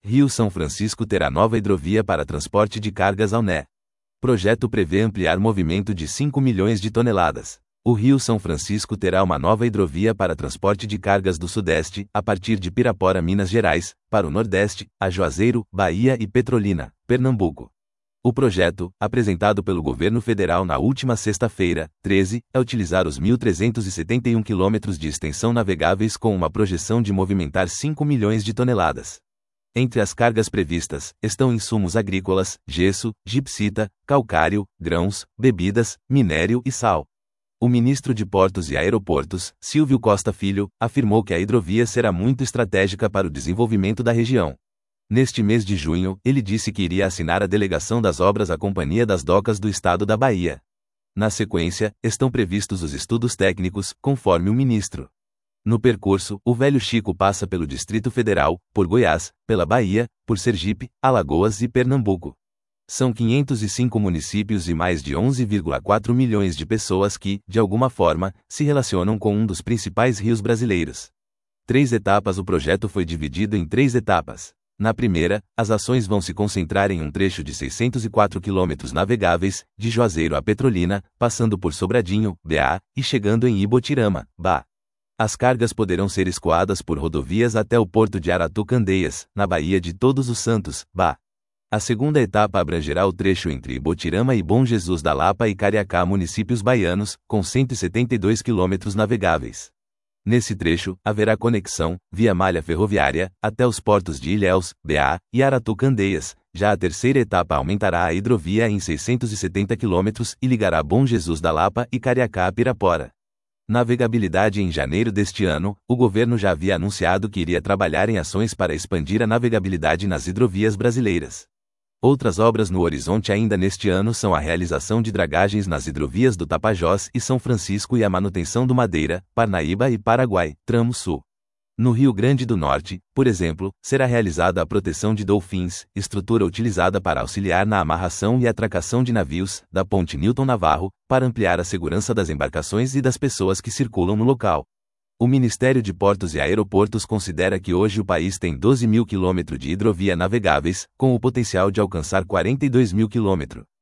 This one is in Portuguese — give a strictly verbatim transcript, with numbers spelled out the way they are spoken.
Rio São Francisco terá nova hidrovia para transporte de cargas ao N E. Projeto prevê ampliar movimento de cinco milhões de toneladas. O Rio São Francisco terá uma nova hidrovia para transporte de cargas do Sudeste, a partir de Pirapora, Minas Gerais, para o Nordeste, a Juazeiro, Bahia e Petrolina, Pernambuco. O projeto, apresentado pelo governo federal na última sexta-feira, treze, é utilizar os mil trezentos e setenta e um quilômetros de extensão navegáveis com uma projeção de movimentar cinco milhões de toneladas. Entre as cargas previstas, estão insumos agrícolas, gesso, gipsita, calcário, grãos, bebidas, minério e sal. O ministro de Portos e Aeroportos, Silvio Costa Filho, afirmou que a hidrovia será muito estratégica para o desenvolvimento da região. Neste mês de junho, ele disse que iria assinar a delegação das obras à Companhia das Docas do Estado da Bahia. Na sequência, estão previstos os estudos técnicos, conforme o ministro. No percurso, o Velho Chico passa pelo Distrito Federal, por Goiás, pela Bahia, por Sergipe, Alagoas e Pernambuco. São quinhentos e cinco municípios e mais de onze vírgula quatro milhões de pessoas que, de alguma forma, se relacionam com um dos principais rios brasileiros. Três etapas. O projeto foi dividido em três etapas. Na primeira, as ações vão se concentrar em um trecho de seiscentos e quatro quilômetros navegáveis, de Juazeiro a Petrolina, passando por Sobradinho, B A, e chegando em Ibotirama, B A. As cargas poderão ser escoadas por rodovias até o porto de Aratu-Candeias, na Baía de Todos os Santos, B A. A segunda etapa abrangerá o trecho entre Ibotirama e Bom Jesus da Lapa e Cariacá, municípios baianos, com cento e setenta e dois quilômetros navegáveis. Nesse trecho, haverá conexão, via malha ferroviária, até os portos de Ilhéus, B A, e Aratu-Candeias. Já a terceira etapa aumentará a hidrovia em seiscentos e setenta quilômetros e ligará Bom Jesus da Lapa e Cariacá a Pirapora. Navegabilidade. Em janeiro deste ano, o governo já havia anunciado que iria trabalhar em ações para expandir a navegabilidade nas hidrovias brasileiras. Outras obras no horizonte ainda neste ano são a realização de dragagens nas hidrovias do Tapajós e São Francisco e a manutenção do Madeira, Parnaíba e Paraguai, tramo sul. No Rio Grande do Norte, por exemplo, será realizada a proteção de dolphins, estrutura utilizada para auxiliar na amarração e atracação de navios, da ponte Newton Navarro, para ampliar a segurança das embarcações e das pessoas que circulam no local. O Ministério de Portos e Aeroportos considera que hoje o país tem doze mil quilômetros de hidrovia navegáveis, com o potencial de alcançar quarenta e dois mil quilômetros.